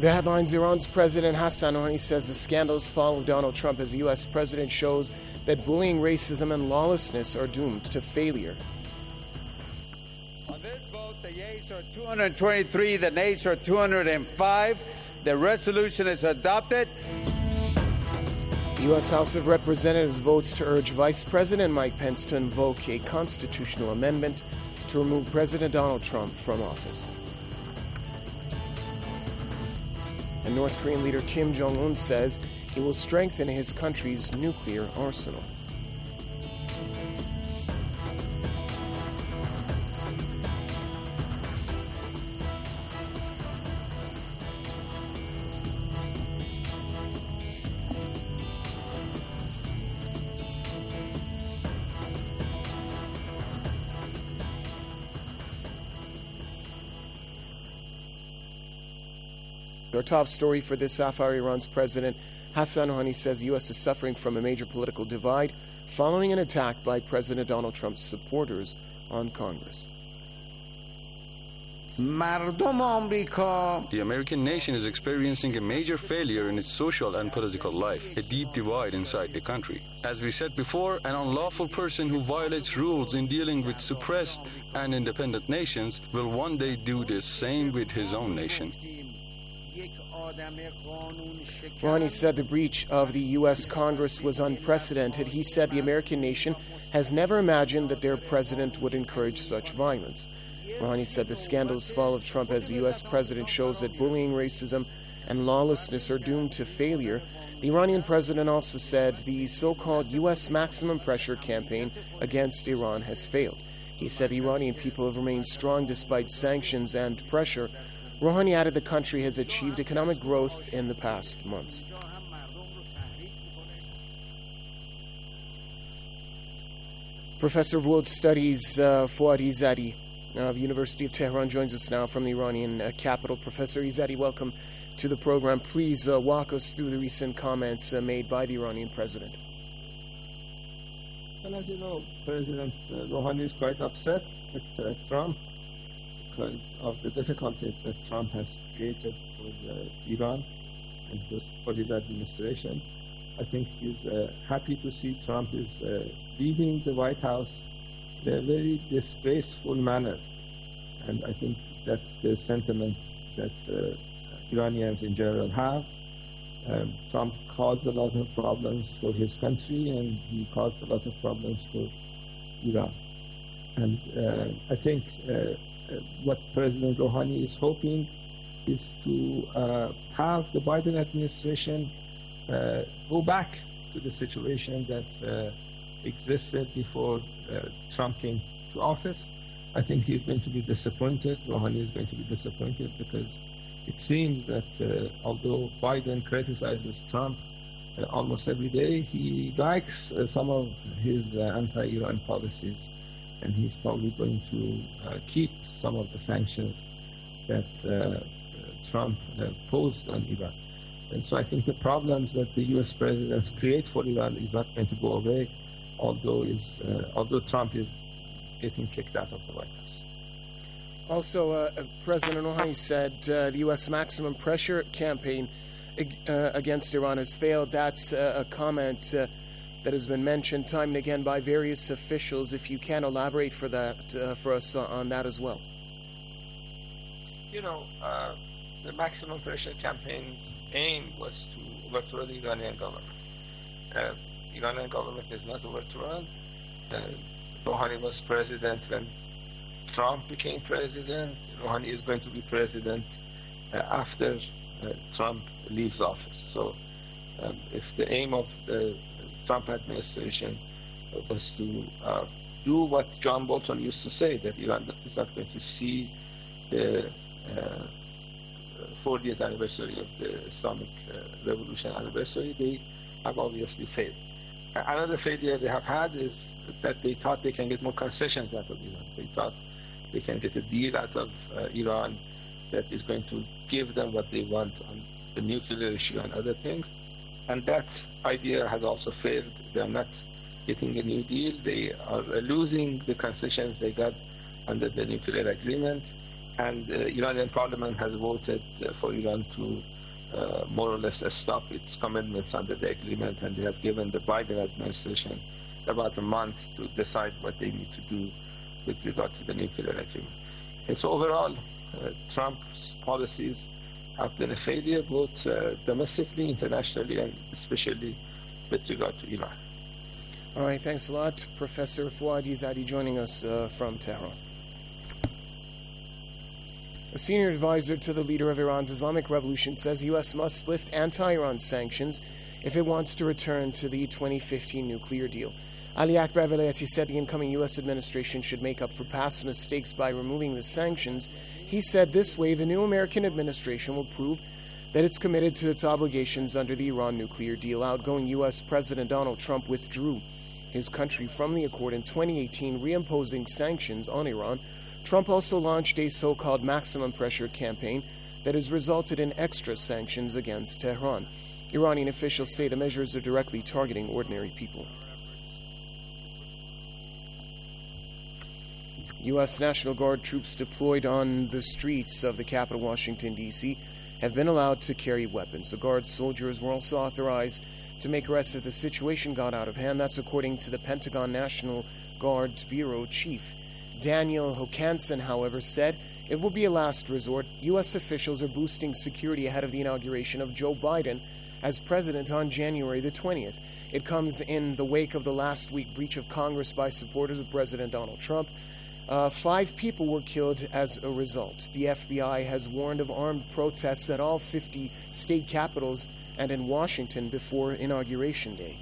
The headlines: Iran's President Hassan Rouhani says the scandals following Donald Trump as U.S. president shows that bullying, racism, and lawlessness are doomed to failure. On this vote, the yeas are 223, the nays are 205. The resolution is adopted. The U.S. House of Representatives votes to urge Vice President Mike Pence to invoke a constitutional amendment to remove President Donald Trump from office. And North Korean leader Kim Jong-un says he will strengthen his country's nuclear arsenal. Our top story for this half hour: Iran's President Hassan Rouhani says the U.S. is suffering from a major political divide following an attack by President Donald Trump's supporters on Congress. The American nation is experiencing a major failure in its social and political life, a deep divide inside the country. As we said before, an unlawful person who violates rules in dealing with suppressed and independent nations will one day do the same with his own nation. Rouhani said the breach of the U.S. Congress was unprecedented. He said the American nation has never imagined that their president would encourage such violence. Rouhani said the scandals fall of Trump as the U.S. president shows that bullying, racism, and lawlessness are doomed to failure. The Iranian president also said the so-called U.S. maximum pressure campaign against Iran has failed. He said the Iranian people have remained strong despite sanctions and pressure. Rouhani added the country has achieved economic growth in the past months. Professor of World Studies Fouad Izzadi of the University of Tehran joins us now from the Iranian capital. Professor Izzadi, welcome to the program. Please walk us through the recent comments made by the Iranian president. Well, as you know, President Rouhani is quite upset with Trump because of the difficulties that Trump has created for Iran and for his administration. I think he's happy to see Trump is leaving the White House in a very disgraceful manner. And I think that's the sentiment that Iranians in general have. Trump caused a lot of problems for his country, and he caused a lot of problems for Iran. And I think what President Rouhani is hoping is to have the Biden administration go back to the situation that existed before Trump came to office. I think he's going to be disappointed. Rouhani is going to be disappointed because it seems that although Biden criticizes Trump almost every day, he likes some of his anti-Iran policies, and he's probably going to keep some of the sanctions that Trump posed on Iran. And so I think the problems that the U.S. president creates for Iran is not going to go away, although Trump is getting kicked out of the White House. Also, President Rouhani said the U.S. maximum pressure campaign against Iran has failed. That's a comment that has been mentioned time and again by various officials. If you can elaborate for us on that as well. You know, the maximum pressure campaign's aim was to overthrow the Iranian government. Iranian government is not overthrown. Rouhani was president when Trump became president. Rouhani is going to be president after Trump leaves office. So if the aim of the Trump administration was to do what John Bolton used to say, that Iran is not going to see the 40th anniversary of the Islamic Revolution anniversary, they have obviously failed. Another failure they have had is that they thought they can get more concessions out of Iran. They thought they can get a deal out of Iran that is going to give them what they want on the nuclear issue and other things. And that idea has also failed. They are not getting a new deal. They are losing the concessions they got under the nuclear agreement. And the Iranian parliament has voted for Iran to more or less stop its commitments under the agreement, and they have given the Biden administration about a month to decide what they need to do with regard to the nuclear agreement. And so overall, Trump's policies have been a failure, both domestically, internationally, and especially with regard to Iran. All right, thanks a lot. Professor Fouad Izadi joining us from Tehran. A senior advisor to the leader of Iran's Islamic Revolution says the U.S. must lift anti-Iran sanctions if it wants to return to the 2015 nuclear deal. Ali Akbar Velayati said the incoming U.S. administration should make up for past mistakes by removing the sanctions. He said this way the new American administration will prove that it's committed to its obligations under the Iran nuclear deal. Outgoing U.S. President Donald Trump withdrew his country from the accord in 2018, reimposing sanctions on Iran. Trump also launched a so-called maximum pressure campaign that has resulted in extra sanctions against Tehran. Iranian officials say the measures are directly targeting ordinary people. U.S. National Guard troops deployed on the streets of the capital, Washington, D.C., have been allowed to carry weapons. The Guard soldiers were also authorized to make arrests if the situation got out of hand. That's according to the Pentagon National Guard Bureau Chief. Daniel Hokanson, however, said it will be a last resort. U.S. officials are boosting security ahead of the inauguration of Joe Biden as president on January the 20th. It comes in the wake of the last week breach of Congress by supporters of President Donald Trump. 5 people were killed as a result. The FBI has warned of armed protests at all 50 state capitals and in Washington before Inauguration Day.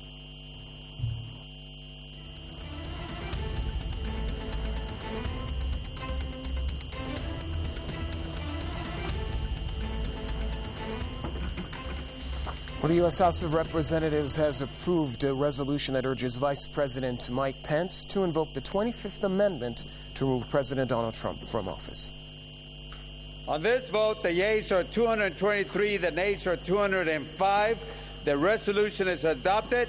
Well, the U.S. House of Representatives has approved a resolution that urges Vice President Mike Pence to invoke the 25th Amendment to remove President Donald Trump from office. On this vote, the yeas are 223, the nays are 205. The resolution is adopted.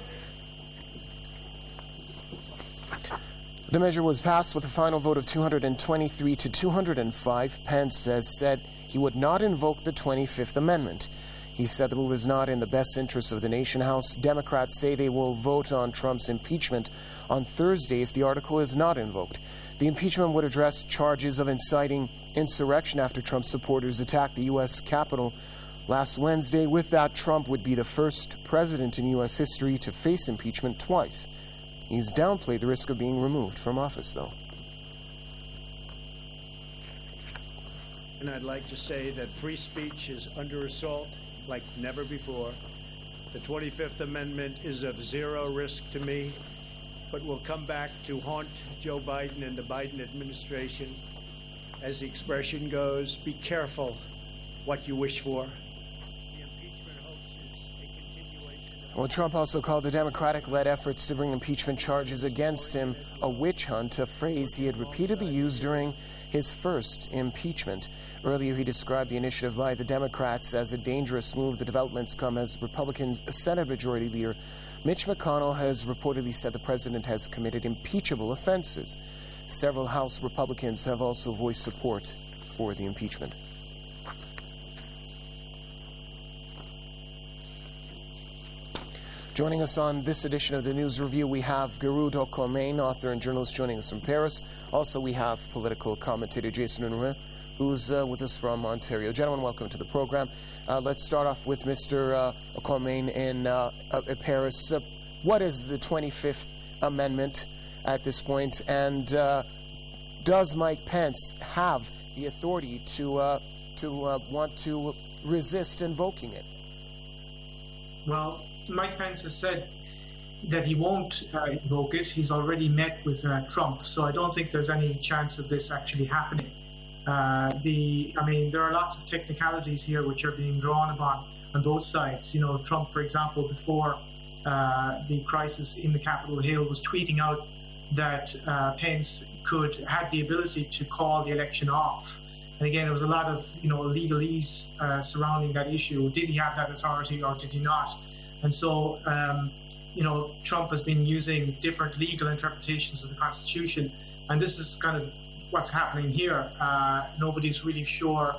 The measure was passed with a final vote of 223 to 205. Pence has said he would not invoke the 25th Amendment. He said the move is not in the best interest of the nation. House Democrats say they will vote on Trump's impeachment on Thursday if the article is not invoked. The impeachment would address charges of inciting insurrection after Trump supporters attacked the U.S. Capitol last Wednesday. With that, Trump would be the first president in U.S. history to face impeachment twice. He's downplayed the risk of being removed from office, though. And I'd like to say that free speech is under assault like never before. The 25th Amendment is of zero risk to me, but will come back to haunt Joe Biden and the Biden administration. As the expression goes, be careful what you wish for. The impeachment hoax is a continuation of... Well, Trump also called the Democratic-led efforts to bring impeachment charges against him a witch hunt, a phrase he had repeatedly used during his first impeachment. Earlier, he described the initiative by the Democrats as a dangerous move. The developments come as Republican Senate Majority Leader Mitch McConnell has reportedly said the president has committed impeachable offenses. Several House Republicans have also voiced support for the impeachment. Joining us on this edition of the News Review, we have Geroud Okolmain, author and journalist, joining us from Paris. Also, we have political commentator Jason Unruh, who's with us from Ontario. Gentlemen, welcome to the program. Let's start off with Mr. Okolmain in Paris. What is the 25th Amendment at this point, and does Mike Pence have the authority to want to resist invoking it? Well, Mike Pence has said that he won't invoke it. He's already met with Trump, so I don't think there's any chance of this actually happening. There are lots of technicalities here which are being drawn upon on both sides. You know, Trump, for example, before the crisis in the Capitol Hill, was tweeting out that Pence had the ability to call the election off. And again, there was a lot of legalese surrounding that issue. Did he have that authority or did he not? And so, Trump has been using different legal interpretations of the Constitution, and this is kind of what's happening here. Nobody's really sure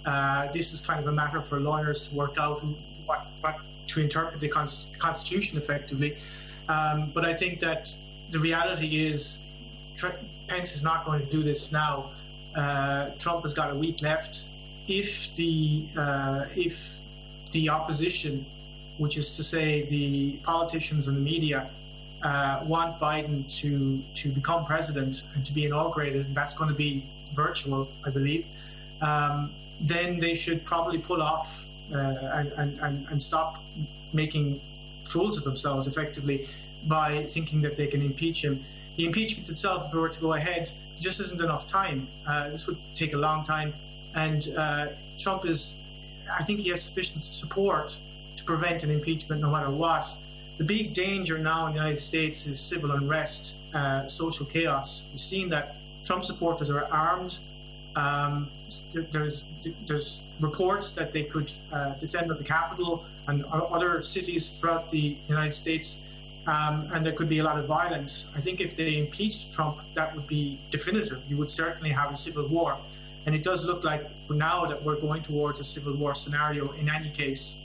This is kind of a matter for lawyers to work out what to interpret the Constitution effectively. But I think that the reality is Pence is not going to do this now. Trump has got a week left. If the opposition, which is to say the politicians and the media, want Biden to become president and to be inaugurated, and that's going to be virtual, I believe, then they should probably pull off and stop making fools of themselves effectively by thinking that they can impeach him. The impeachment itself, if it were to go ahead, just isn't enough time. This would take a long time, and Trump I think he has sufficient support to prevent an impeachment no matter what. The big danger now in the United States is civil unrest, social chaos. We've seen that Trump supporters are armed. There's reports that they could descend on the Capitol and other cities throughout the United States, and there could be a lot of violence. I think if they impeached Trump, that would be definitive. You would certainly have a civil war. And it does look like now that we're going towards a civil war scenario in any case.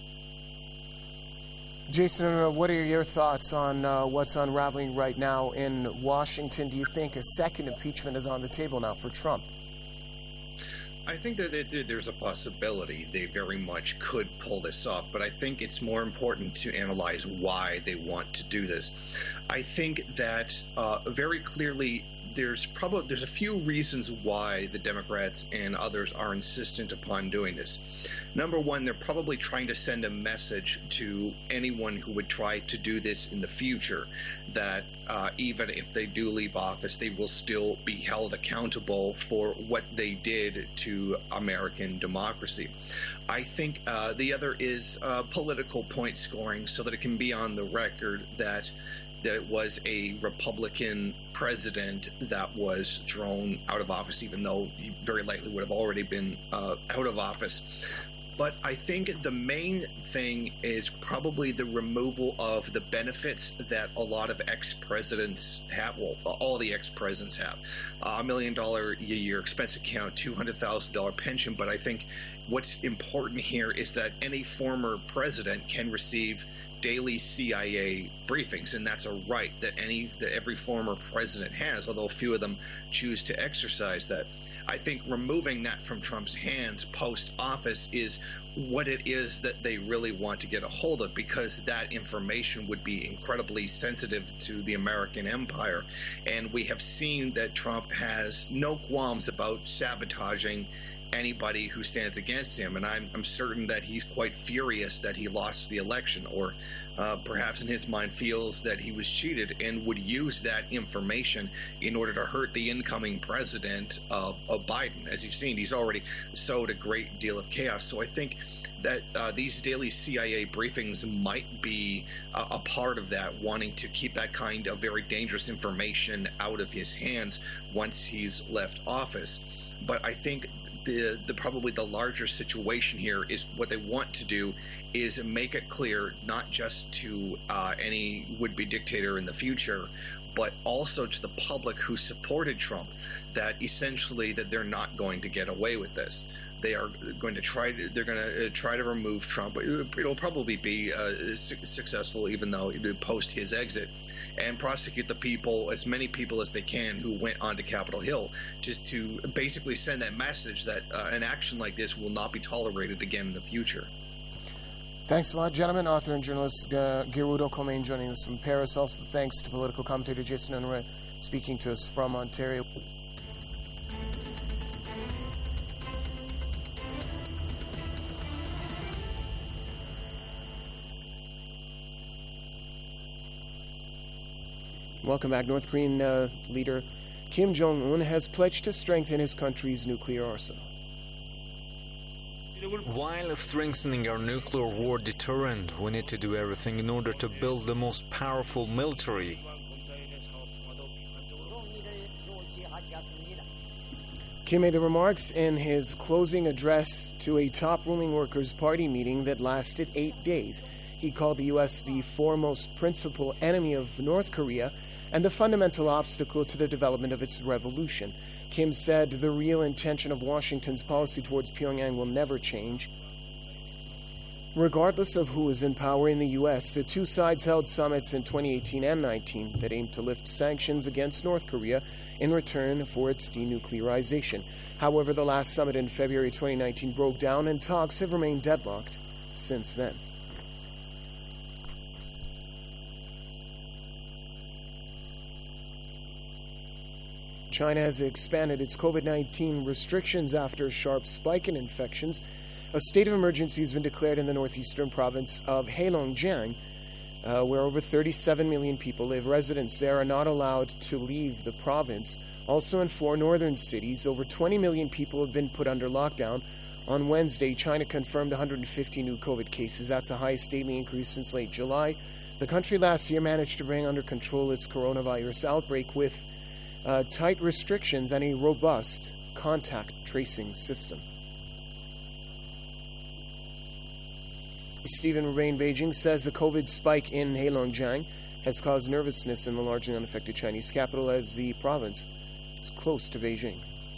Jason, what are your thoughts on what's unraveling right now in Washington? Do you think a second impeachment is on the table now for Trump? I think that there's a possibility they very much could pull this off, but I think it's more important to analyze why they want to do this. I think that very clearly there's a few reasons why the Democrats and others are insistent upon doing this. Number one, they're probably trying to send a message to anyone who would try to do this in the future that even if they do leave office, they will still be held accountable for what they did to American democracy. I think the other is political point scoring, so that it can be on the record that it was a Republican president that was thrown out of office, even though he very likely would have already been out of office. But I think the main thing is probably the removal of the benefits that a lot of ex-presidents have. Well, all the ex-presidents have. $1 million a year expense account, $200,000 pension. But I think what's important here is that any former president can receive daily CIA briefings, and that's a right that every former president has, although few of them choose to exercise that. I think removing that from Trump's hands post-office is what it is that they really want to get a hold of, because that information would be incredibly sensitive to the American empire. And we have seen that Trump has no qualms about sabotaging anybody who stands against him, and I'm certain that he's quite furious that he lost the election, or perhaps in his mind feels that he was cheated, and would use that information in order to hurt the incoming president of Biden. As you've seen, he's already sowed a great deal of chaos. So I think that these daily CIA briefings might be a part of that, wanting to keep that kind of very dangerous information out of his hands once he's left office. But I think probably the larger situation here is what they want to do is make it clear, not just to any would-be dictator in the future, but also to the public who supported Trump, that essentially that they're not going to get away with this. They're going to try to remove Trump. It'll probably be successful, even though post his exit, and prosecute the people, as many people as they can, who went onto Capitol Hill, just to basically send that message that an action like this will not be tolerated again in the future. Thanks a lot, gentlemen. Author and journalist Gerudo Comain joining us from Paris. Also thanks to political commentator Jason Unruh speaking to us from Ontario. Welcome back. North Korean leader Kim Jong-un has pledged to strengthen his country's nuclear arsenal. While strengthening our nuclear war deterrent, we need to do everything in order to build the most powerful military. Kim made the remarks in his closing address to a top ruling Workers' Party meeting that lasted 8 days. He called the U.S. the foremost principal enemy of North Korea and the fundamental obstacle to the development of its revolution. Kim said the real intention of Washington's policy towards Pyongyang will never change. Regardless of who is in power in the U.S., the two sides held summits in 2018 and 19 that aimed to lift sanctions against North Korea in return for its denuclearization. However, the last summit in February 2019 broke down and talks have remained deadlocked since then. China has expanded its COVID-19 restrictions after a sharp spike in infections. A state of emergency has been declared in the northeastern province of Heilongjiang, where over 37 million people live. Residents there are not allowed to leave the province. Also in 4 northern cities, over 20 million people have been put under lockdown. On Wednesday, China confirmed 150 new COVID cases. That's the highest daily increase since late July. The country last year managed to bring under control its coronavirus outbreak with tight restrictions and a robust contact tracing system. Stephen Rebane, Beijing, says the COVID spike in Heilongjiang has caused nervousness in the largely unaffected Chinese capital as the province is close to Beijing.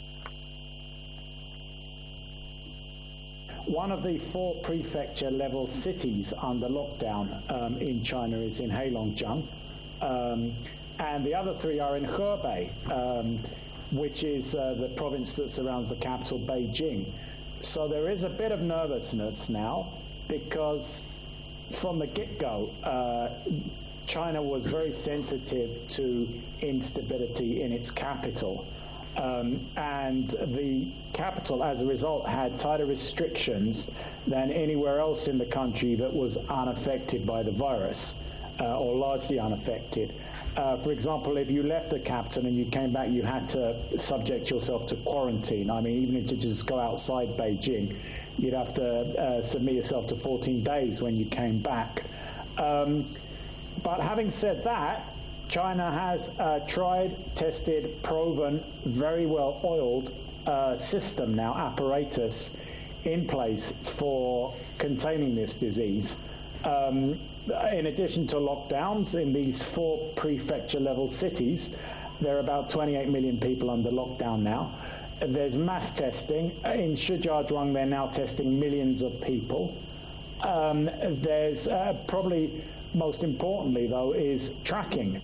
One of the 4 prefecture-level cities under lockdown in China is in Heilongjiang, and the other 3 are in Hebei, which is the province that surrounds the capital, Beijing. So there is a bit of nervousness now, because from the get-go, China was very sensitive to instability in its capital. And the capital, as a result, had tighter restrictions than anywhere else in the country that was unaffected by the virus, or largely unaffected. For example, if you left the capital and you came back, you had to subject yourself to quarantine. I mean, even if you just go outside Beijing, you'd have to submit yourself to 14 days when you came back. But having said that, China has tried, tested, proven, very well oiled system now, apparatus in place for containing this disease. In addition to lockdowns in these 4 prefecture-level cities, there are about 28 million people under lockdown now. There's mass testing. In Shijiazhuang, they're now testing millions of people. There's probably most importantly, though, is tracking.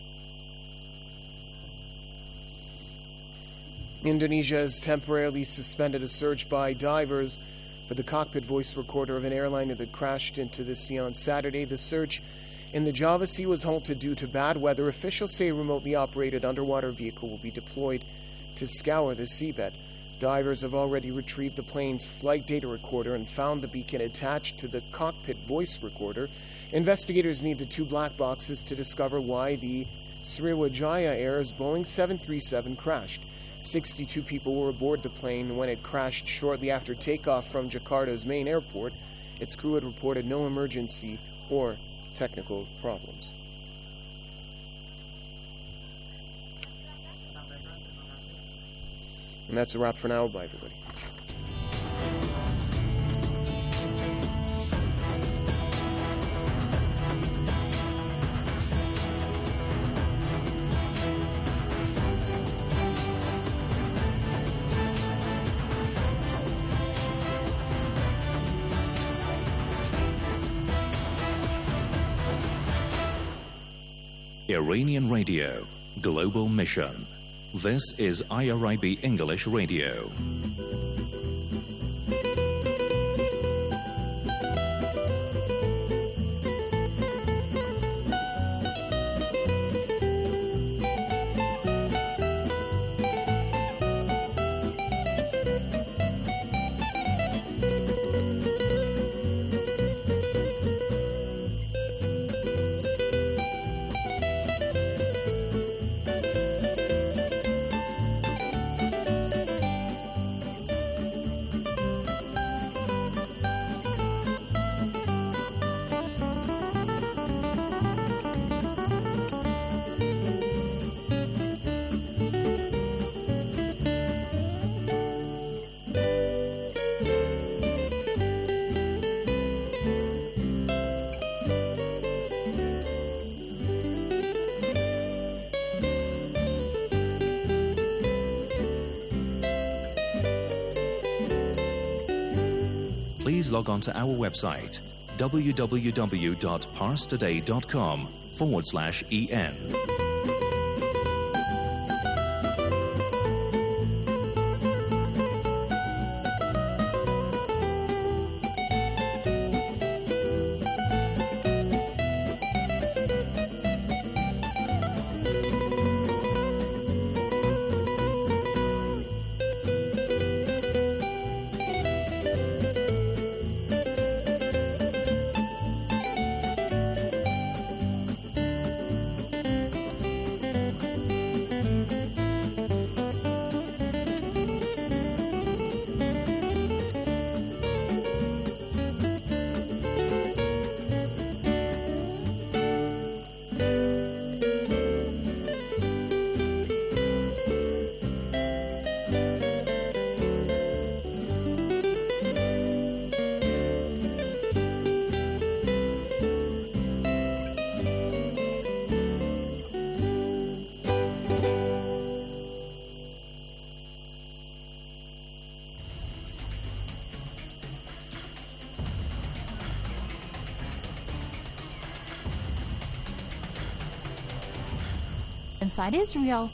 Indonesia has temporarily suspended a search by divers for the cockpit voice recorder of an airliner that crashed into the sea on Saturday. The search in the Java Sea was halted due to bad weather. Officials say a remotely operated underwater vehicle will be deployed to scour the seabed. Divers have already retrieved the plane's flight data recorder and found the beacon attached to the cockpit voice recorder. Investigators need the 2 black boxes to discover why the Sriwijaya Air's Boeing 737 crashed. 62 people were aboard the plane when it crashed shortly after takeoff from Jakarta's main airport. Its crew had reported no emergency or technical problems. And that's a wrap for now. Bye, everybody. Iranian Radio, Global Mission. This is IRIB English Radio. please log on to our website www.parstoday.com/en. Inside Israel.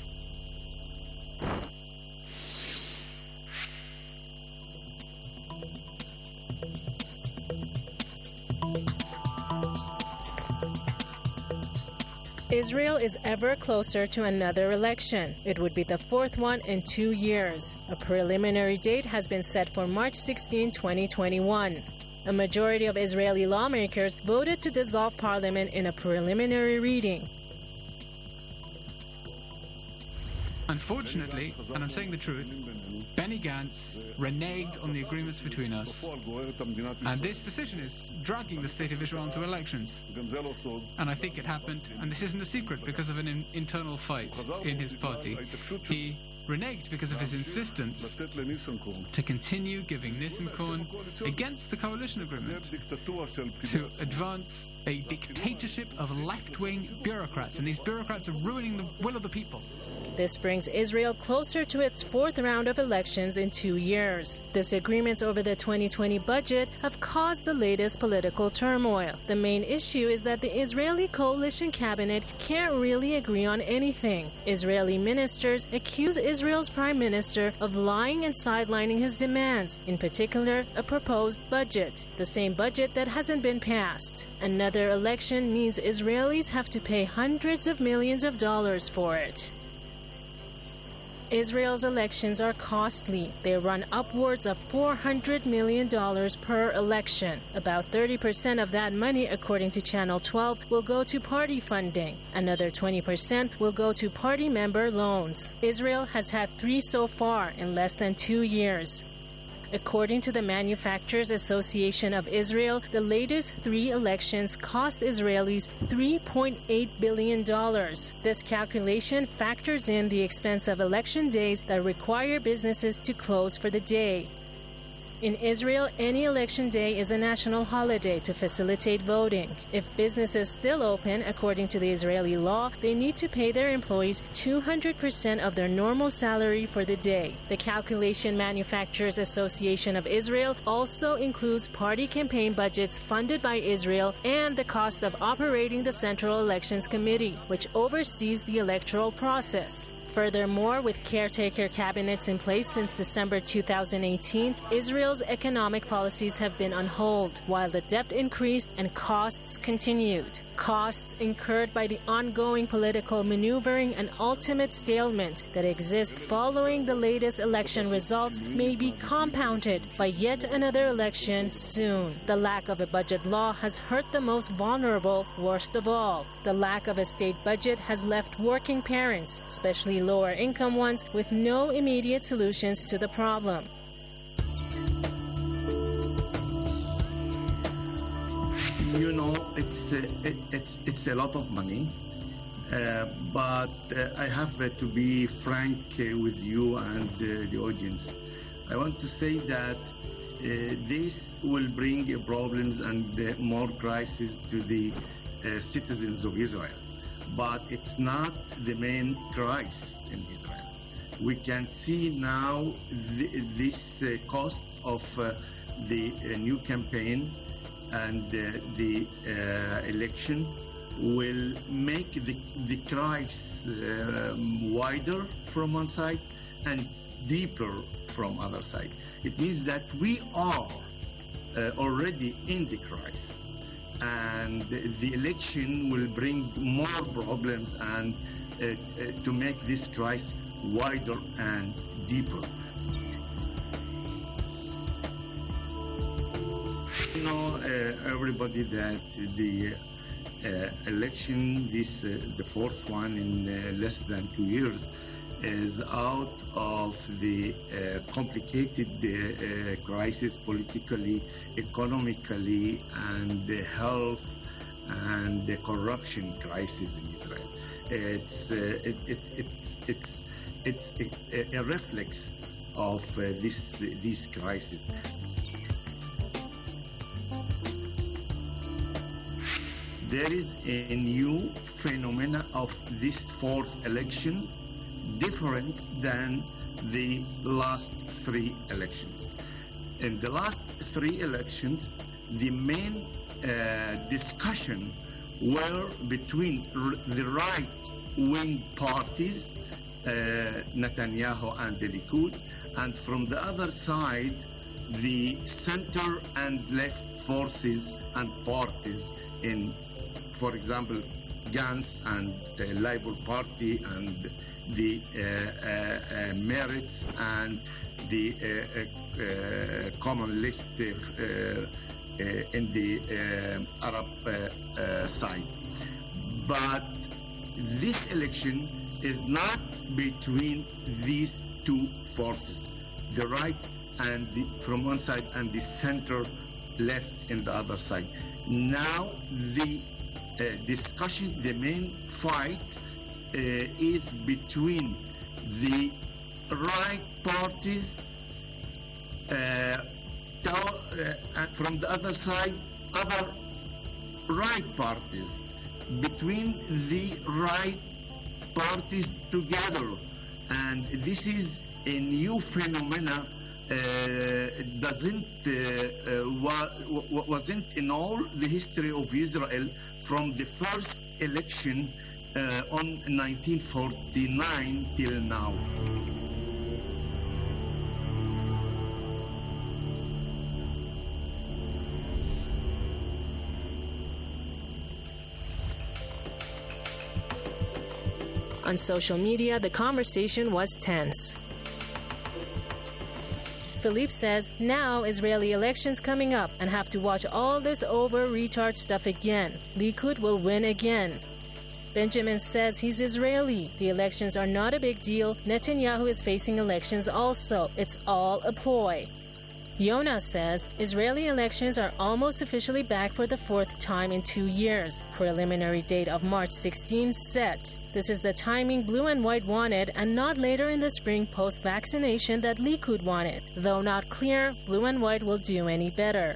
Israel is ever closer to another election. It would be the fourth one in 2 years. A preliminary date has been set for March 16, 2021. A majority of Israeli lawmakers voted to dissolve parliament in a preliminary reading. Unfortunately, and I'm saying the truth, Benny Gantz reneged on the agreements between us. And this decision is dragging the state of Israel into elections. And I think it happened, and this isn't a secret, because of an internal fight in his party. He reneged because of his insistence to continue giving Nissan-Korn against the coalition agreement to advance a dictatorship of left-wing bureaucrats, and these bureaucrats are ruining the will of the people. This brings Israel closer to its fourth round of elections in 2 years. Disagreements over the 2020 budget have caused the latest political turmoil. The main issue is that the Israeli coalition cabinet can't really agree on anything. Israeli ministers accuse Israel's prime minister of lying and sidelining his demands, in particular, a proposed budget, the same budget that hasn't been passed. Another election means Israelis have to pay hundreds of millions of dollars for it. Israel's elections are costly. They run upwards of $400 million per election. About 30% of that money, according to Channel 12, will go to party funding. Another 20% will go to party member loans. Israel has had 3 so far in less than 2 years. According to the Manufacturers Association of Israel, the latest 3 elections cost Israelis $3.8 billion. This calculation factors in the expense of election days that require businesses to close for the day. In Israel, any election day is a national holiday to facilitate voting. If businesses still open, according to the Israeli law, they need to pay their employees 200% of their normal salary for the day. The Calculation Manufacturers Association of Israel also includes party campaign budgets funded by Israel and the cost of operating the Central Elections Committee, which oversees the electoral process. Furthermore, with caretaker cabinets in place since December 2018, Israel's economic policies have been on hold, while the debt increased and costs continued. Costs incurred by the ongoing political maneuvering and ultimate stalemate that exist following the latest election results may be compounded by yet another election soon. The lack of a budget law has hurt the most vulnerable worst of all. The lack of a state budget has left working parents, especially lower income ones, with no immediate solutions to the problem. You know, it's a lot of money, but I have to be frank with you and the audience. I want to say that this will bring problems and more crises to the citizens of Israel, but it's not the main crisis in Israel. We can see now this cost of the new campaign and the election will make the crisis wider from one side and deeper from other side. It means that we are already in the crisis, and the election will bring more problems and to make this crisis wider and deeper. You know, everybody, that the election, the fourth one in less than 2 years, is out of the complicated crisis politically, economically, and the health and the corruption crisis in Israel. It's a reflex of this crisis. There is a new phenomena of this fourth election, different than the last three elections. In the last three elections, the main discussion were between the right-wing parties, Netanyahu and the Likud, and from the other side, the center and left forces and parties in, for example, Gantz and the Labour Party and the Meretz and the Common List in the Arab side. But this election is not between these two forces, the right and from one side and the center left in the other side. Now the discussion, the main fight is between the right parties, from the other side, other right parties, between the right parties together. And this is a new phenomena, wasn't in all the history of Israel from the first election on 1949 till now. On social media, the conversation was tense. Philippe says now Israeli elections coming up and have to watch all this over retard stuff again. Likud will win again. Benjamin says he's Israeli. The elections are not a big deal. Netanyahu is facing elections also. It's all a ploy. Yonah says Israeli elections are almost officially back for the fourth time in 2 years. Preliminary date of March 16 set. This is the timing Blue and White wanted, and not later in the spring post-vaccination that Likud wanted. Though not clear, Blue and White will do any better.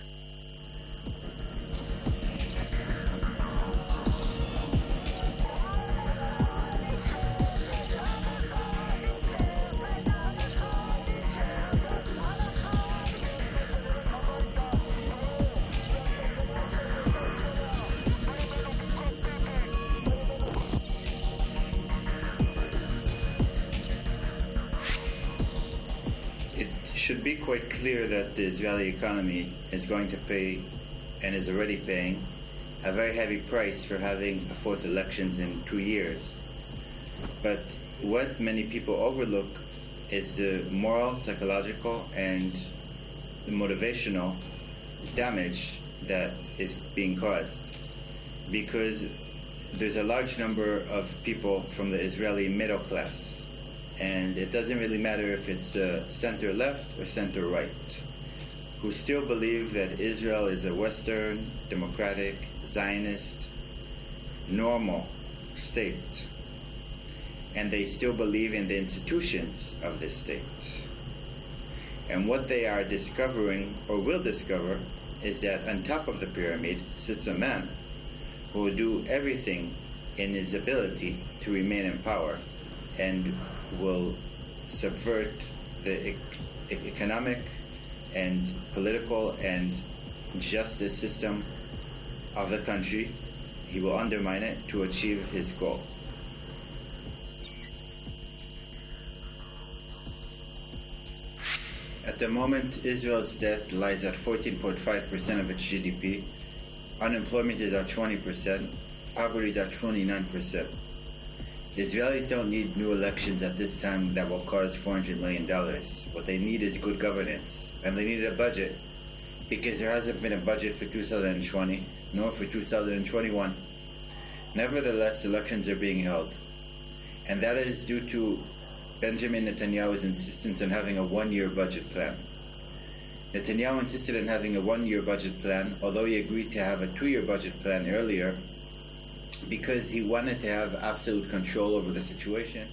Should be quite clear that the Israeli economy is going to pay, and is already paying, a very heavy price for having a fourth elections in 2 years. But what many people overlook is the moral, psychological, and the motivational damage that is being caused. Because there's a large number of people from the Israeli middle class, and it doesn't really matter if it's center left or center right, who still believe that Israel is a Western, democratic, Zionist, normal state. And they still believe in the institutions of this state. And what they are discovering, or will discover, is that on top of the pyramid sits a man who will do everything in his ability to remain in power and will subvert the economic and political and justice system of the country. He will undermine it to achieve his goal. At the moment, Israel's debt lies at 14.5% of its GDP. Unemployment is at 20%. Poverty is at 29%. The Israelis don't need new elections at this time that will cost $400 million. What they need is good governance. And they need a budget, because there hasn't been a budget for 2020, nor for 2021. Nevertheless, elections are being held. And that is due to Benjamin Netanyahu's insistence on having a one-year budget plan. Netanyahu insisted on having a one-year budget plan, although he agreed to have a two-year budget plan earlier, because he wanted to have absolute control over the situation.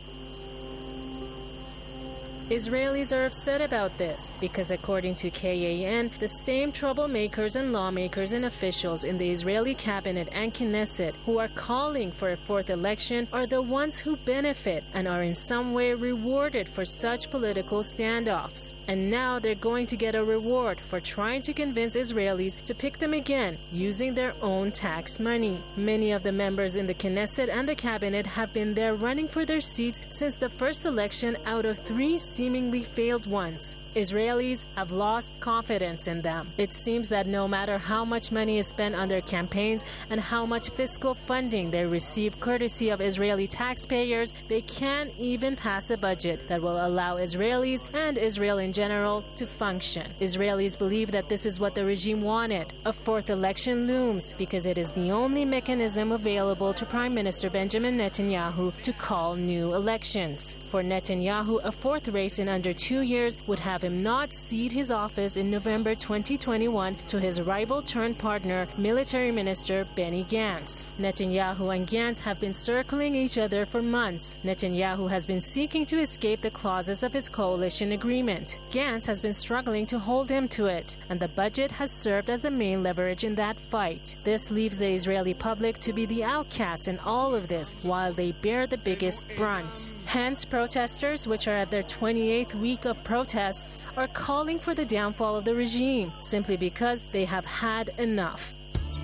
Israelis are upset about this because, according to KAN, the same troublemakers and lawmakers and officials in the Israeli cabinet and Knesset who are calling for a fourth election are the ones who benefit and are in some way rewarded for such political standoffs. And now they're going to get a reward for trying to convince Israelis to pick them again using their own tax money. Many of the members in the Knesset and the cabinet have been there running for their seats since the first election out of 3 seemingly failed ones. Israelis have lost confidence in them. It seems that no matter how much money is spent on their campaigns and how much fiscal funding they receive courtesy of Israeli taxpayers, they can't even pass a budget that will allow Israelis and Israel in general to function. Israelis believe that this is what the regime wanted. A fourth election looms because it is the only mechanism available to Prime Minister Benjamin Netanyahu to call new elections. For Netanyahu, a fourth race in under 2 years would have him not cede his office in November 2021 to his rival-turned-partner, Military Minister Benny Gantz. Netanyahu and Gantz have been circling each other for months. Netanyahu has been seeking to escape the clauses of his coalition agreement. Gantz has been struggling to hold him to it, and the budget has served as the main leverage in that fight. This leaves the Israeli public to be the outcasts in all of this, while they bear the biggest brunt. Hence, protesters, which are at their 28th week of protests, are calling for the downfall of the regime simply because they have had enough.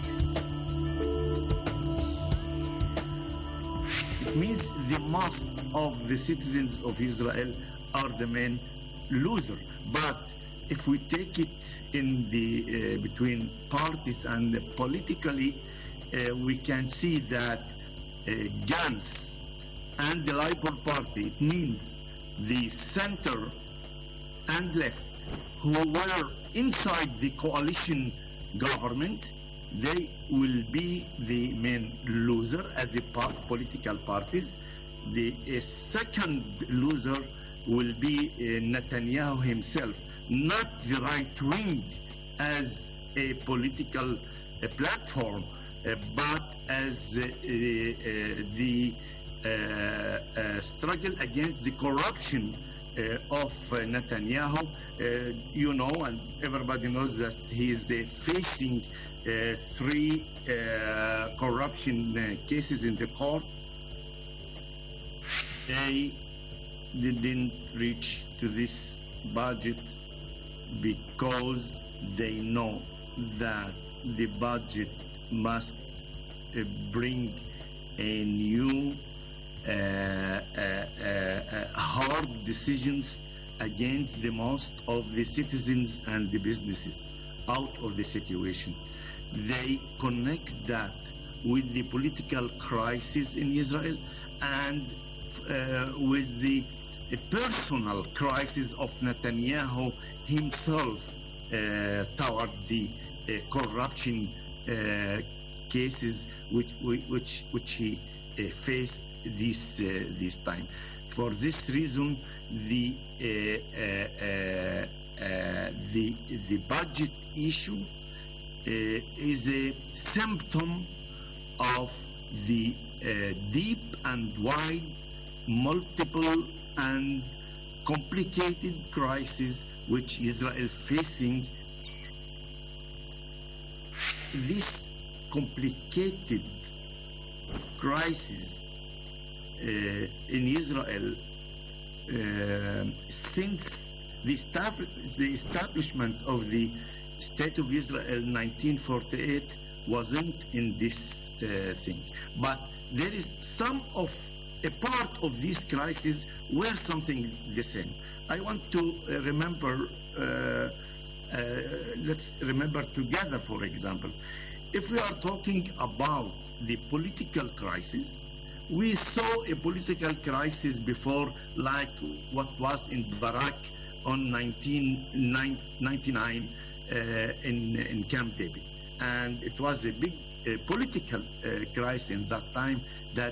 It means the most of the citizens of Israel are the main loser. But if we take it in the between parties and politically, we can see that Gantz and the Labour Party, it means the center and left, who were inside the coalition government, they will be the main loser as the political parties. The second loser will be Netanyahu himself, not the right wing as a political platform, but as the struggle against the corruption of Netanyahu. You know, and everybody knows that he is facing 3 corruption cases in the court. They didn't reach to this budget because they know that the budget must bring a new hard decisions against the most of the citizens and the businesses out of the situation. They connect that with the political crisis in Israel and with the personal crisis of Netanyahu himself toward the corruption cases which he faced this time. For this reason, the budget issue is a symptom of the deep and wide, multiple and complicated crisis which Israel facing. This complicated crisis in Israel since the establishment of the State of Israel in 1948 wasn't in this thing. But there is a part of this crisis where something the same. I want to remember, let's remember together, for example, if we are talking about the political crisis, we saw a political crisis before, like what was in Barak on 1999 in Camp David. And it was a big political crisis in that time that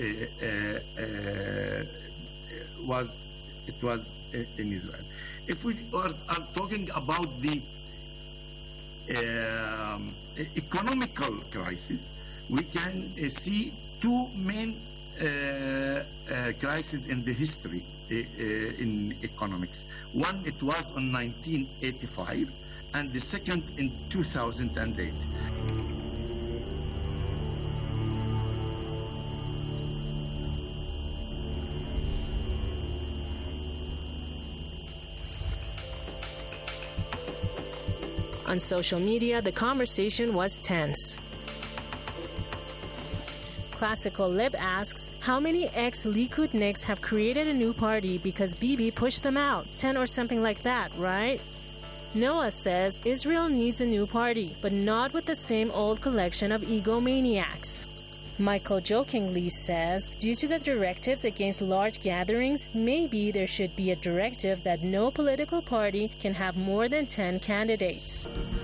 was in Israel. If we are talking about the economical crisis, we can see two main crises in the history in economics. One, it was in 1985, and the second in 2008. On social media, the conversation was tense. Classical Lib asks, how many ex-Likudniks have created a new party because Bibi pushed them out? 10 or something like that, right? Noah says Israel needs a new party, but not with the same old collection of egomaniacs. Michael jokingly says, due to the directives against large gatherings, maybe there should be a directive that no political party can have more than 10 candidates.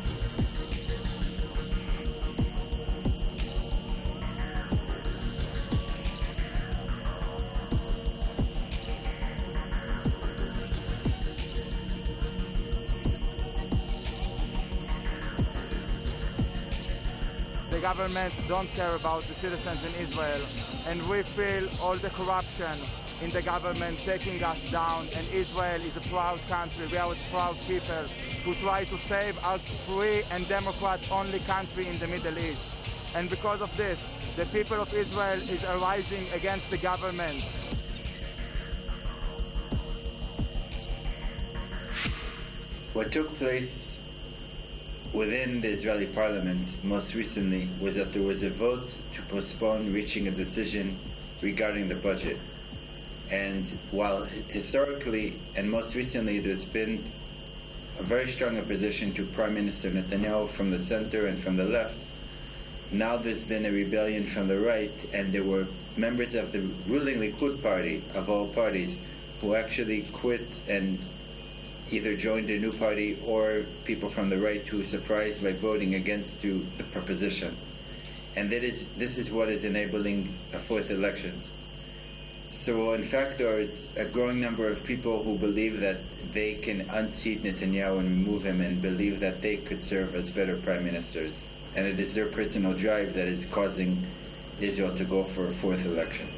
The government don't care about the citizens in Israel, and we feel all the corruption in the government taking us down, and Israel is a proud country. We are proud people who try to save our free and Democrat-only country in the Middle East. And because of this, the people of Israel is arising against the government. What took place within the Israeli parliament most recently was that there was a vote to postpone reaching a decision regarding the budget. And while historically and most recently there's been a very strong opposition to Prime Minister Netanyahu from the center and from the left, now there's been a rebellion from the right, and there were members of the ruling Likud party, of all parties, who actually quit and either joined a new party, or people from the right who surprised by voting against the proposition. And this is what is enabling a fourth election. So in fact, there is a growing number of people who believe that they can unseat Netanyahu and remove him, and believe that they could serve as better prime ministers. And it is their personal drive that is causing Israel to go for a fourth election.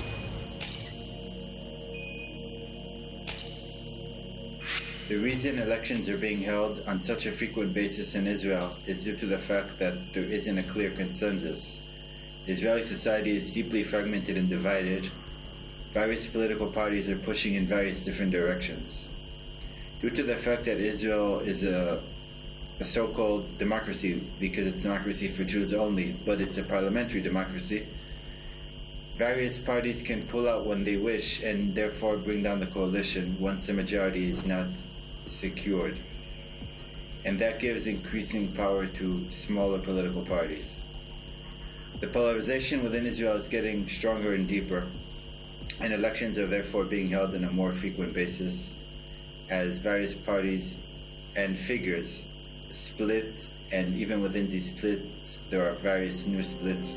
The reason elections are being held on such a frequent basis in Israel is due to the fact that there isn't a clear consensus. Israeli society is deeply fragmented and divided. Various political parties are pushing in various different directions. Due to the fact that Israel is a so-called democracy, because it's democracy for Jews only, but it's a parliamentary democracy, various parties can pull out when they wish and therefore bring down the coalition once a majority is not secured. And that gives increasing power to smaller political parties. The polarization within Israel is getting stronger and deeper, and elections are therefore being held on a more frequent basis as various parties and figures split, and even within these splits there are various new splits.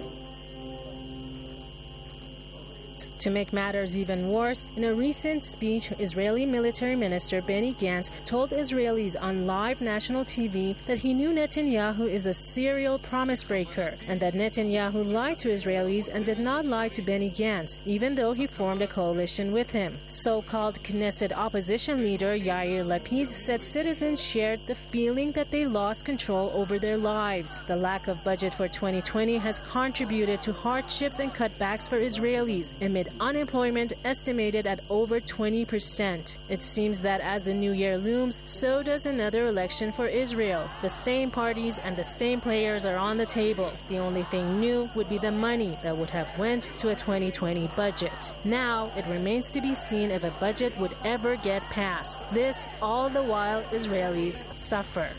To make matters even worse, in a recent speech, Israeli military minister Benny Gantz told Israelis on live national TV that he knew Netanyahu is a serial promise breaker, and that Netanyahu lied to Israelis and did not lie to Benny Gantz, even though he formed a coalition with him. So-called Knesset opposition leader Yair Lapid said citizens shared the feeling that they lost control over their lives. The lack of budget for 2020 has contributed to hardships and cutbacks for Israelis amid with unemployment estimated at over 20%. It seems that as the new year looms, so does another election for Israel. The same parties and the same players are on the table. The only thing new would be the money that would have went to a 2020 budget. Now, it remains to be seen if a budget would ever get passed. This all the while Israelis suffer.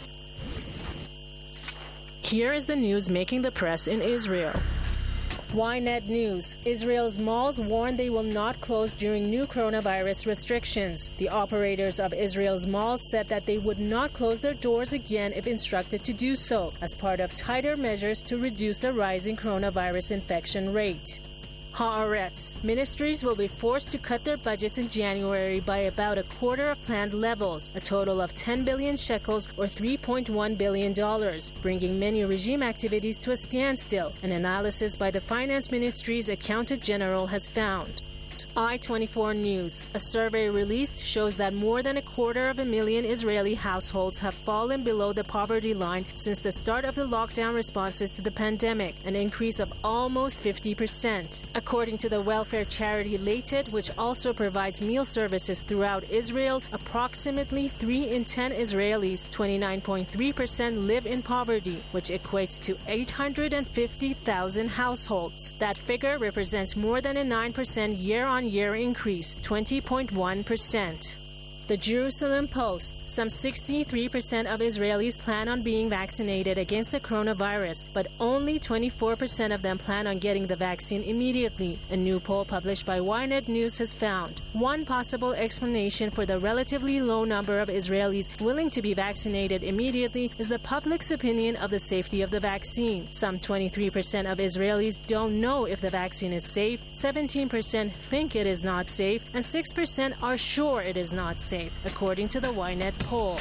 Here is the news making the press in Israel. Ynet News. Israel's malls warn they will not close during new coronavirus restrictions. The operators of Israel's malls said that they would not close their doors again if instructed to do so, as part of tighter measures to reduce the rising coronavirus infection rate. Haaretz. Ministries will be forced to cut their budgets in January by about a quarter of planned levels, a total of 10 billion shekels or $3.1 billion, bringing many regime activities to a standstill, an analysis by the Finance Ministry's Accountant General has found. I-24 News. A survey released shows that more than 250,000 Israeli households have fallen below the poverty line since the start of the lockdown responses to the pandemic, an increase of almost 50%. According to the welfare charity Lated, which also provides meal services throughout Israel, approximately 3 in 10 Israelis, 29.3%, live in poverty, which equates to 850,000 households. That figure represents more than a 9% year-on-year increase, 20.1%. The Jerusalem Post. Some 63% of Israelis plan on being vaccinated against the coronavirus, but only 24% of them plan on getting the vaccine immediately, a new poll published by Ynet News has found. One possible explanation for the relatively low number of Israelis willing to be vaccinated immediately is the public's opinion of the safety of the vaccine. Some 23% of Israelis don't know if the vaccine is safe, 17% think it is not safe, and 6% are sure it is not safe, according to the Ynet poll.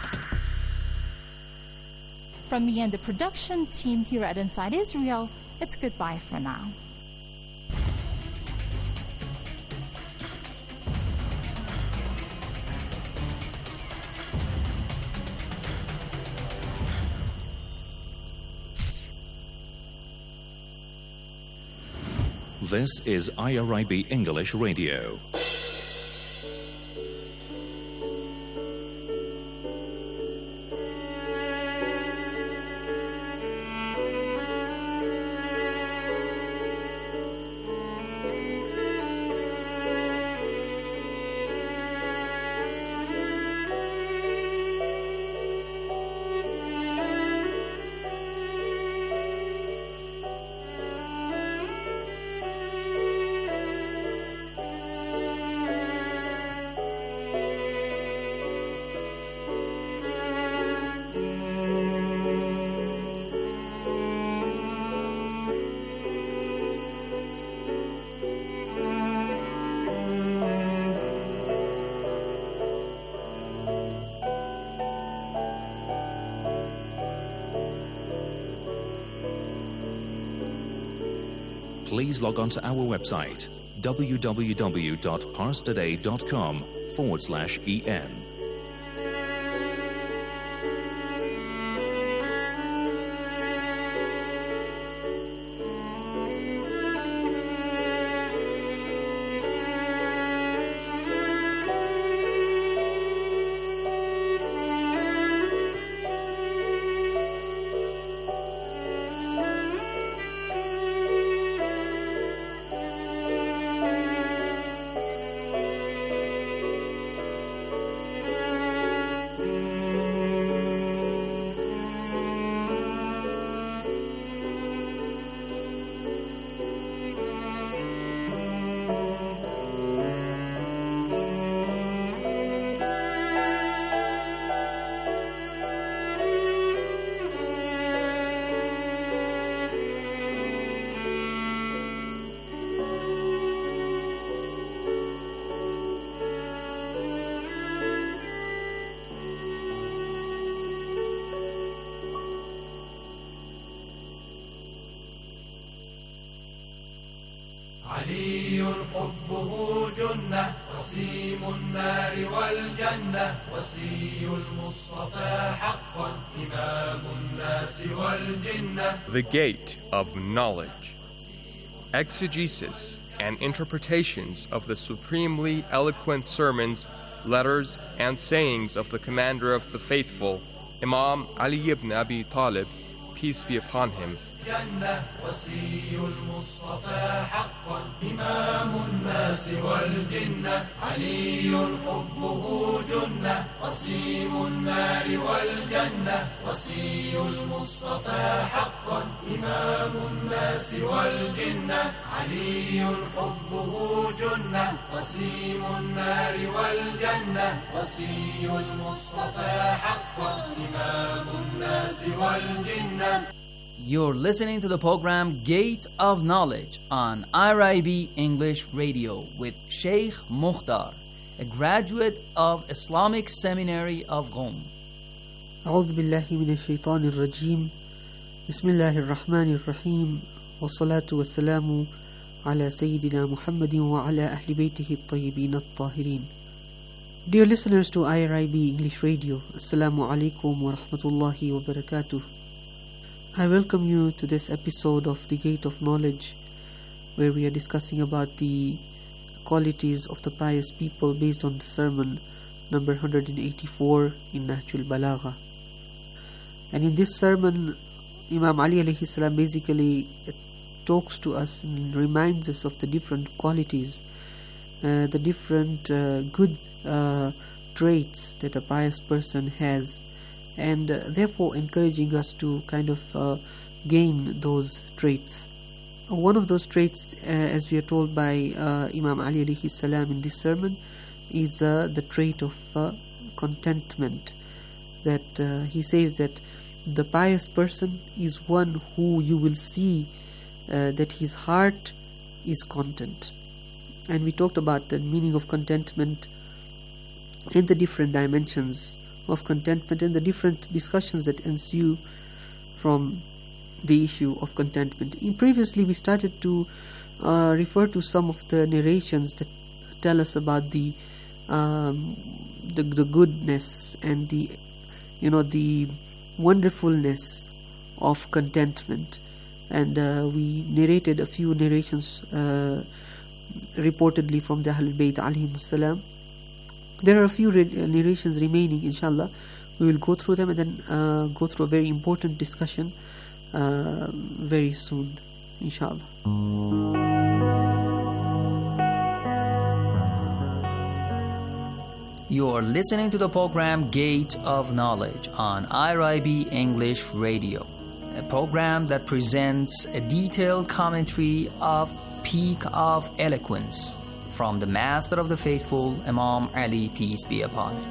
From me and the production team here at Inside Israel, it's goodbye for now. This is IRIB English Radio. Please log on to our website, www.parstoday.com/en. علي حبه جنة وسيم النار والجنة وسي المصطفى حقا إمام الناس والجنة. The Gate of Knowledge. Exegesis and interpretations of the supremely eloquent sermons, letters, and sayings of the commander of the faithful, Imam Ali ibn Abi Talib, peace be upon him. جنة وصي المصطفى حقا إمام الناس والجنة علي حبه جنة قسيم النار والجنة وصي المصطفى حقا إمام الناس والجنة علي حبه جنة قسيم النار والجنة وصي المصطفى حقا إمام الناس والجنة. You're listening to the program Gate of Knowledge on IRIB English Radio with Sheikh Mukhtar, a graduate of Islamic Seminary of Qom. أعوذ بالله من الشيطان الرجيم بسم الله الرحمن الرحيم والصلاة والسلام على سيدنا محمد وعلى أهل بيته الطيبين الطاهرين. Dear listeners to IRIB English Radio, Assalamu alaikum wa rahmatullahi wa barakatuh. I welcome you to this episode of the Gate of Knowledge, where we are discussing about the qualities of the pious people based on the sermon number 184 in Nahjul Balagha. And in this sermon, Imam Ali alayhi salam basically talks to us and reminds us of the different qualities, the different good traits that a pious person has, and therefore encouraging us to kind of gain those traits. One of those traits, as we are told by Imam Ali alayhi salam in this sermon, is the trait of contentment. That he says that the pious person is one who you will see that his heart is content. And we talked about the meaning of contentment and the different dimensions of contentment and the different discussions that ensue from the issue of contentment. Previously we started to refer to some of the narrations that tell us about the goodness and the wonderfulness of contentment, and we narrated a few narrations reportedly from the Ahlul Bayt alayhimus salam. There are a few narrations remaining, inshallah. We will go through them and then go through a very important discussion very soon, inshallah. You are listening to the program Gate of Knowledge on IRIB English Radio, a program that presents a detailed commentary of Peak of Eloquence from the Master of the Faithful, Imam Ali, peace be upon him.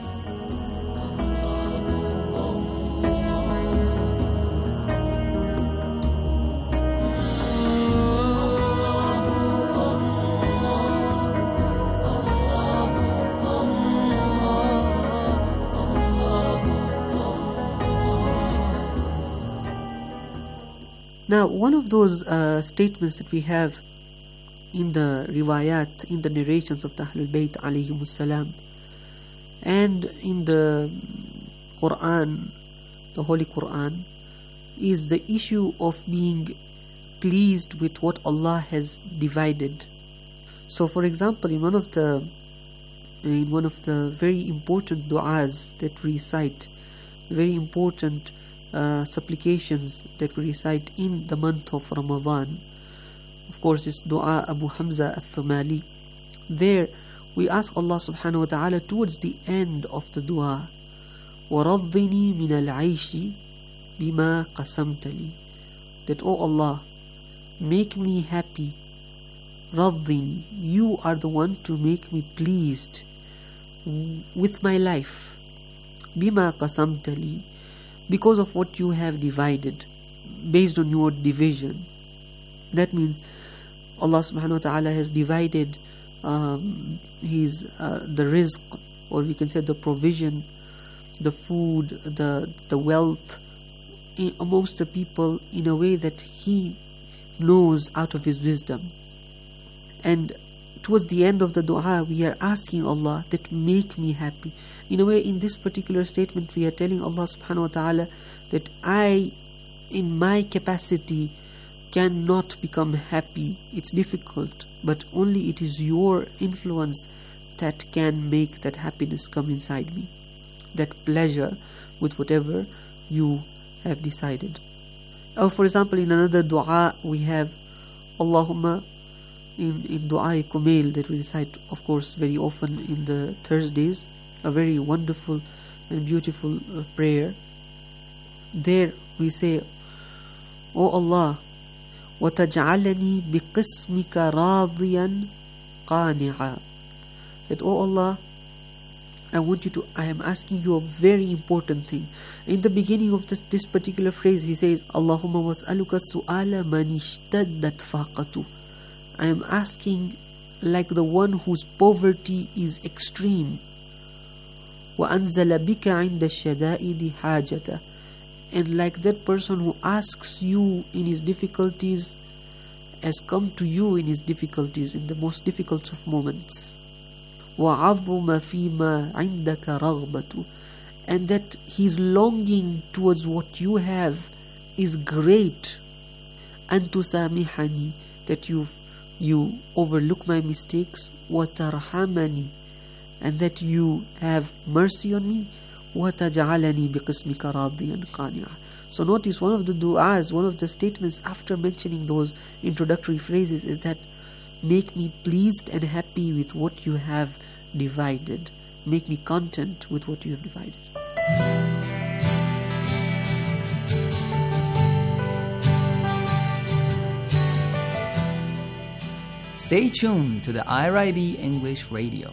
Now, one of those statements that we have in the riwayat, in the narrations of the Ahlul Bayt alayhimus salam, and in the Quran, the Holy Quran, is the issue of being pleased with what Allah has divided. So, for example, in one of the very important du'as that we recite, very important supplications that we recite in the month of Ramadan, of course, it's Dua Abu Hamza al-Thumali. There we ask Allah subhanahu wa ta'ala towards the end of the dua, وَرَضِّنِي مِنَ الْعَيْشِ بِمَا قَسَمْتَ لِي, that, oh Allah, make me happy. رَضِّنِي, you are the one to make me pleased with my life. بِمَا قَسَمْتَ لِي, because of what you have divided, based on your division. That means Allah subhanahu wa ta'ala has divided the rizq, or we can say the provision, the food, the wealth amongst the people in a way that He knows out of His wisdom. And towards the end of the dua, we are asking Allah that make me happy. In a way, in this particular statement, we are telling Allah subhanahu wa ta'ala that I, in my capacity, cannot become happy. It's difficult, but only it is your influence that can make that happiness come inside me, that pleasure with whatever you have decided. Or for example, in another dua we have Allahumma, in Dua Kumail that we recite of course very often in the Thursdays, a very wonderful and beautiful prayer. There we say, O Allah, وَتَجْعَلَنِي بِقِسْمِكَ رَاضِيًا قَانِعًا, that O Allah, I am asking you a very important thing. In the beginning of this particular phrase he says, Allahumma was'aluka su'ala man ishtaddat faqatu, I am asking like the one whose poverty is extreme. وَأَنزَلَ بِكَ عِنْدَ الشَّدَائِدِ حَاجَةً, and like that person who asks you in his difficulties, has come to you in his difficulties, in the most difficult of moments. وَعَظُمَ فِي مَا عِنْدَكَ رَغْبَةُ, and that his longing towards what you have is great. أَن تُسَامِحَنِي, that you overlook my mistakes. وَتَرْحَمَنِي, and that you have mercy on me. وَتَجْعَلَنِي بِقِسْمِكَ رَاضِيًا قَانِعًا. So notice one of the du'as, one of the statements after mentioning those introductory phrases is that make me pleased and happy with what you have divided. Make me content with what you have divided. Stay tuned to the IRIB English Radio.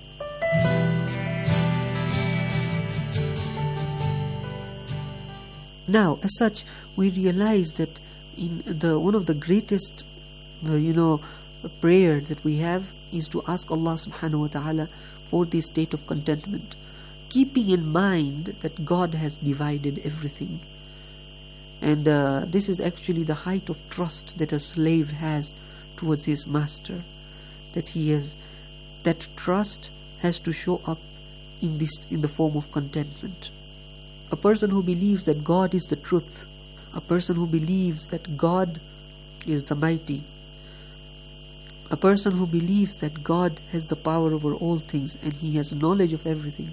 Now, as such, we realize that in one of the greatest, prayer that we have is to ask Allah subhanahu wa ta'ala for this state of contentment, keeping in mind that God has divided everything. And this is actually the height of trust that a slave has towards his master, that trust has to show up in the form of contentment. A person who believes that God is the truth, a person who believes that God is the mighty, a person who believes that God has the power over all things and He has knowledge of everything,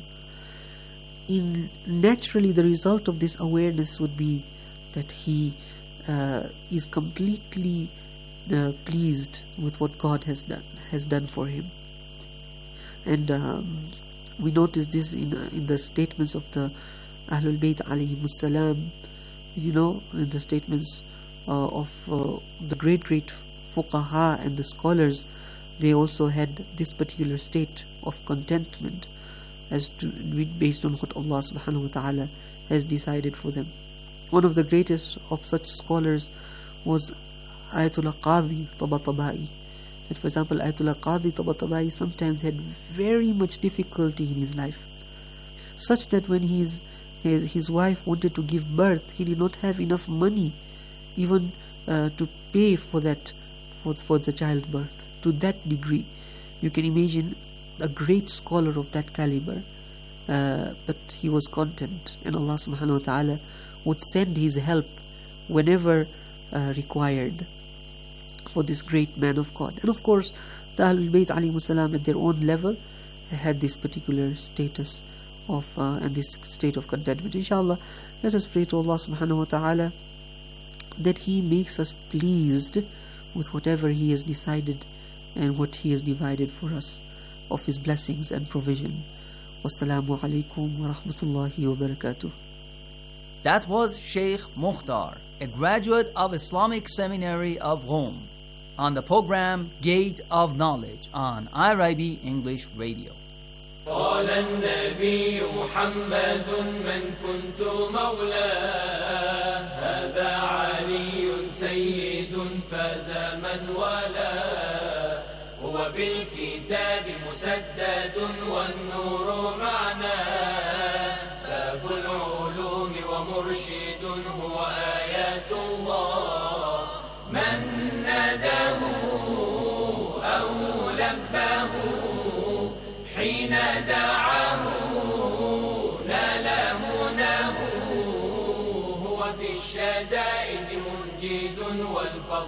naturally the result of this awareness would be that he is completely pleased with what God has done for him. And we notice this in the statements of the Ahlul Bayt alayhimus salam, in the statements of the great fuqaha and the scholars. They also had this particular state of contentment based on what Allah subhanahu wa ta'ala has decided for them. One of the greatest of such scholars was Ayatollah Qadhi Tabatabai. That, for example, Ayatollah Qadhi Tabatabai sometimes had very much difficulty in his life, such that when his wife wanted to give birth, he did not have enough money even to pay for the childbirth. To that degree, you can imagine a great scholar of that caliber, but he was content, and Allah subhanahu wa ta'ala would send His help whenever required for this great man of God. And of course, the Ahlul Bayt alayhimus salam at their own level had this particular status of and this state of contentment. Inshallah, let us pray to Allah subhanahu wa ta'ala that He makes us pleased with whatever He has decided and what He has divided for us of His blessings and provision. Wassalamu alaikum wa rahmatullahi wa barakatuh. That was Sheikh Mukhtar, a graduate of Islamic Seminary of Rome, on the program Gate of Knowledge on IRIB English Radio. قال النبي محمد من كنت مولاه هذا علي سيد فاز من والاه هو بالكتاب مسدد والنور معناه باب العلوم ومرشد هو آيات الله من ناداه أو لباه حين دعاه نال مناه هو في الشدائد منجد والفرق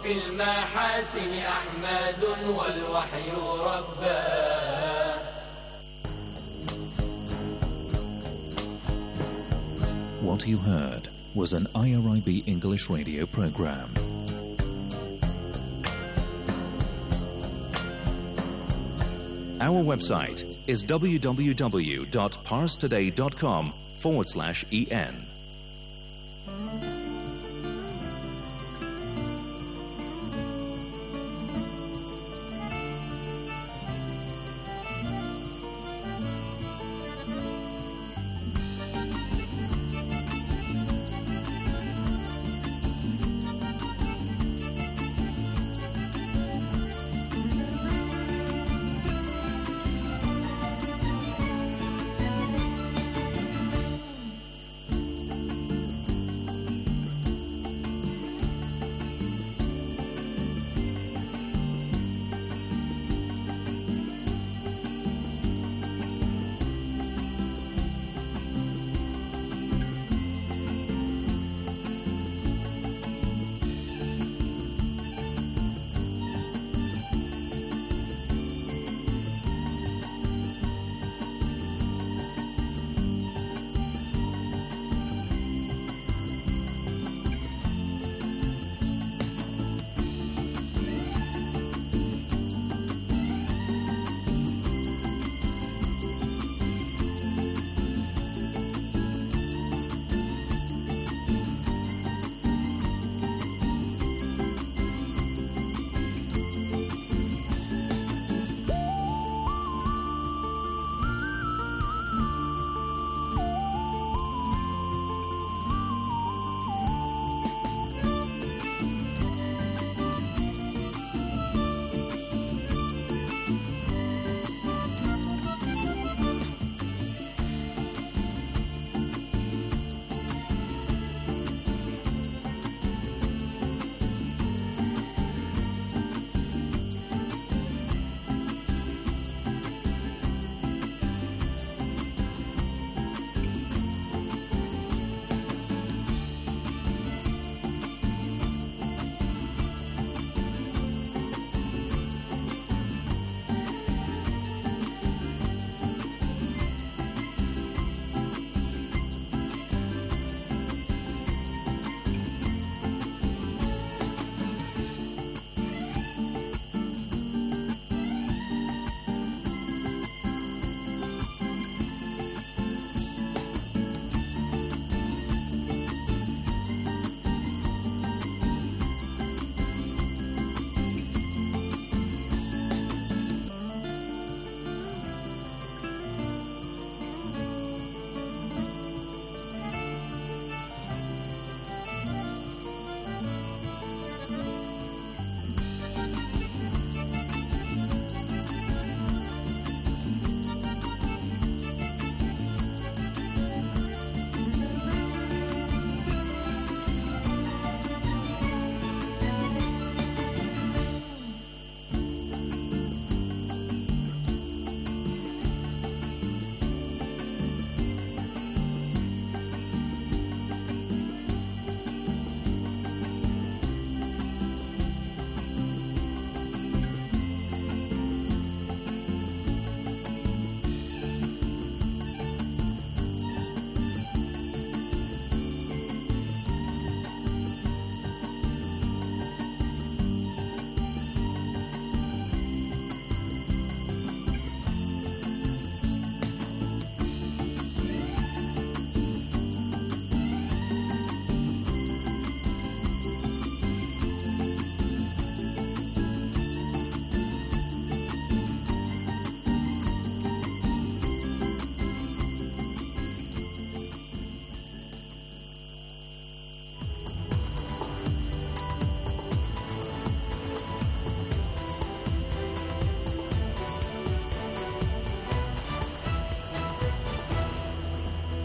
وفي المحاسن أحمد والوحي رباه. What you heard was an IRIB English radio program. Our website is www.parstoday.com/en.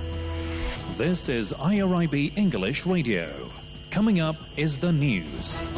This is IRIB English Radio. Coming up is the news.